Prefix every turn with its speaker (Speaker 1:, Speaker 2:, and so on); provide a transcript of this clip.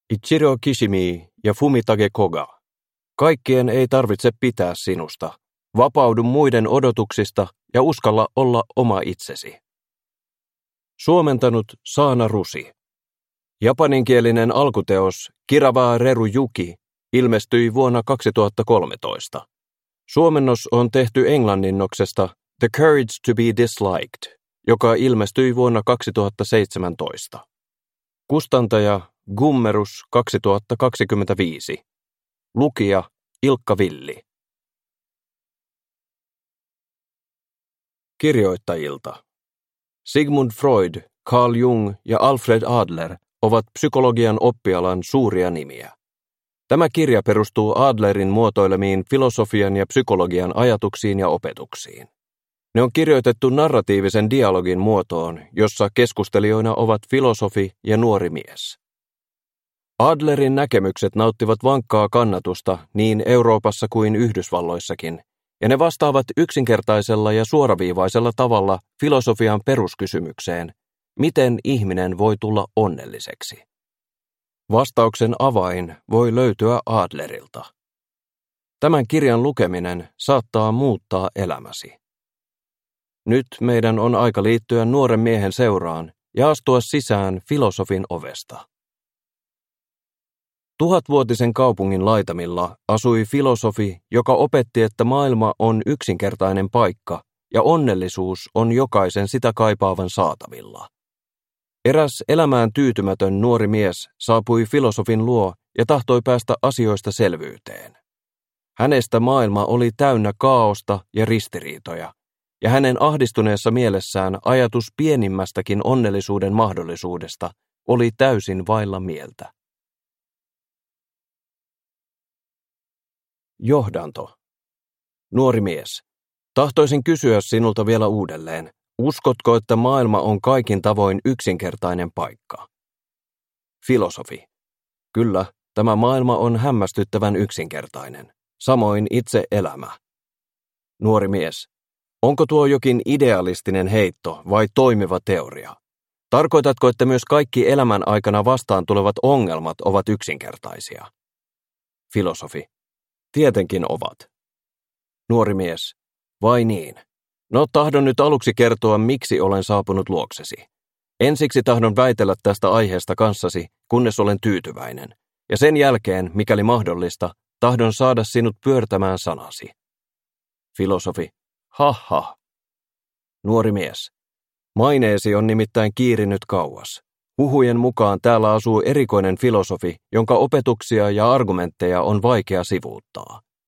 Speaker 1: Ichiro Kishimi ja Fumitage Koga. Kaikkien ei tarvitse pitää sinusta. Vapaudu muiden odotuksista ja uskalla olla oma itsesi. Suomentanut Saana Rusi. Japaninkielinen alkuteos Kirawa Reru Yuki ilmestyi vuonna 2013. Suomennos on tehty englanninnoksesta The Courage to be Disliked, joka ilmestyi vuonna 2017. Kustantaja Gummerus 2025. Lukija Ilkka Villi. Kirjoittajilta. Sigmund Freud, Carl Jung ja Alfred Adler ovat psykologian oppialan suuria nimiä. Tämä kirja perustuu Adlerin muotoilemiin filosofian ja psykologian ajatuksiin ja opetuksiin. Ne on kirjoitettu narratiivisen dialogin muotoon, jossa keskustelijoina ovat filosofi ja nuori mies. Adlerin näkemykset nauttivat vankkaa kannatusta niin Euroopassa kuin Yhdysvalloissakin, ja ne vastaavat yksinkertaisella ja suoraviivaisella tavalla filosofian peruskysymykseen, miten ihminen voi tulla onnelliseksi. Vastauksen avain voi löytyä Adlerilta. Tämän kirjan lukeminen saattaa muuttaa elämäsi. Nyt meidän on aika liittyä nuoren miehen seuraan ja astua sisään filosofin ovesta. 1000-vuotisen kaupungin laitamilla asui filosofi, joka opetti, että maailma on yksinkertainen paikka ja onnellisuus on jokaisen sitä kaipaavan saatavilla. Eräs elämään tyytymätön nuori mies saapui filosofin luo ja tahtoi päästä asioista selvyyteen. Hänestä maailma oli täynnä kaaosta ja ristiriitoja, ja hänen ahdistuneessa mielessään ajatus pienimmästäkin onnellisuuden mahdollisuudesta oli täysin vailla mieltä. Johdanto. Nuori mies, tahtoisin kysyä sinulta vielä uudelleen, uskotko, että maailma on kaikin tavoin yksinkertainen paikka? Filosofi. Kyllä, tämä maailma on hämmästyttävän yksinkertainen. Samoin itse elämä. Nuori mies. Onko tuo jokin idealistinen heitto vai toimiva teoria? Tarkoitatko, että myös kaikki elämän aikana vastaan tulevat ongelmat ovat yksinkertaisia? Filosofi. Tietenkin ovat. Nuori mies. Vai niin? No, tahdon nyt aluksi kertoa, miksi olen saapunut luoksesi. Ensiksi tahdon väitellä tästä aiheesta kanssasi, kunnes olen tyytyväinen. Ja sen jälkeen, mikäli mahdollista, tahdon saada sinut pyörtämään sanasi. Filosofi. Ha. Nuori mies. Maineesi on nimittäin kiirinyt kauas. Huhujen mukaan täällä asuu erikoinen filosofi, jonka opetuksia ja argumentteja on vaikea sivuuttaa.